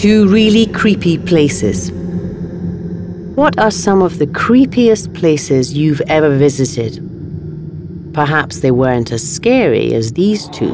Two really creepy places. What are some of the creepiest places you've ever visited? Perhaps they weren't as scary as these two.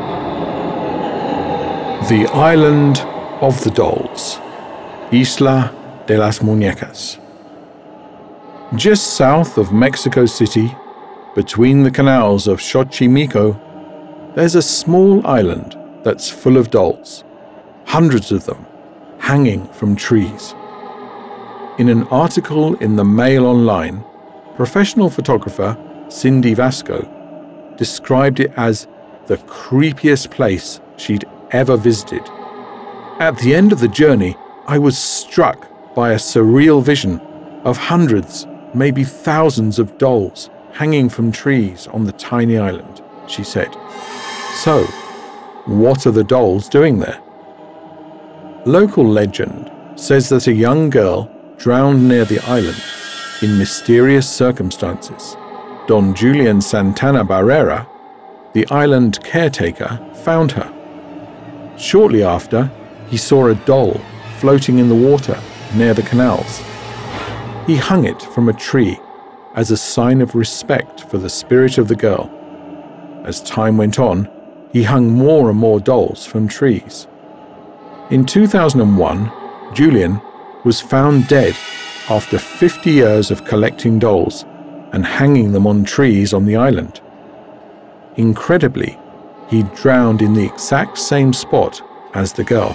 The Island of the Dolls, Isla de las Muñecas. Just south of Mexico City, between the canals of Xochimilco, there's a small island that's full of dolls, hundreds of them, hanging from trees. In an article in the Mail Online, professional photographer Cindy Vasco described it as the creepiest place she'd ever visited. At the end of the journey, I was struck by a surreal vision of hundreds, maybe thousands of dolls hanging from trees on the tiny island, she said. So, what are the dolls doing there? Local legend says that a young girl drowned near the island in mysterious circumstances. Don Julian Santana Barrera, the island caretaker, found her. Shortly after, he saw a doll floating in the water near the canals. He hung it from a tree as a sign of respect for the spirit of the girl. As time went on, he hung more and more dolls from trees. In 2001, Julian was found dead after 50 years of collecting dolls and hanging them on trees on the island. Incredibly, he drowned in the exact same spot as the girl.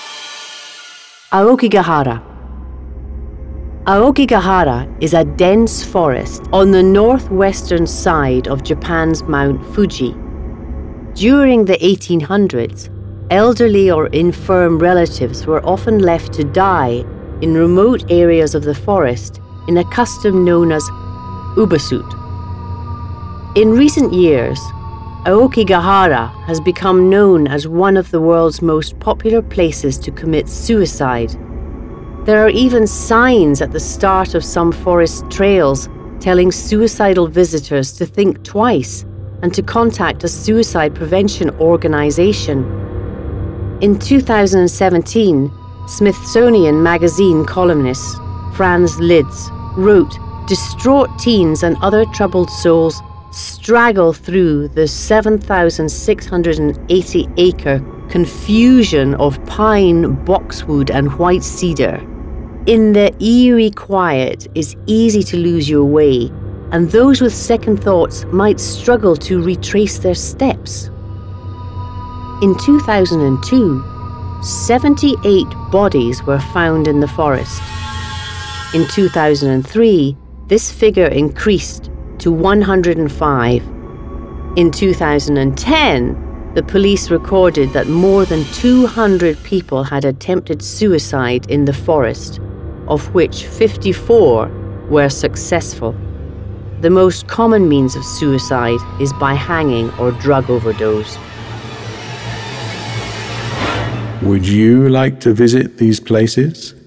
Aokigahara. Aokigahara is a dense forest on the northwestern side of Japan's Mount Fuji. During the 1800s, elderly or infirm relatives were often left to die in remote areas of the forest in a custom known as ubasut. In recent years, Aokigahara has become known as one of the world's most popular places to commit suicide. There are even signs at the start of some forest trails telling suicidal visitors to think twice and to contact a suicide prevention organization. In 2017, Smithsonian Magazine columnist Franz Lids wrote, "Distraught teens and other troubled souls straggle through the 7,680-acre confusion of pine, boxwood and white cedar. In the eerie quiet, it's easy to lose your way, and those with second thoughts might struggle to retrace their steps." In 2002, 78 bodies were found in the forest. In 2003, this figure increased to 105. In 2010, the police recorded that more than 200 people had attempted suicide in the forest, of which 54 were successful. The most common means of suicide is by hanging or drug overdose. Would you like to visit these places?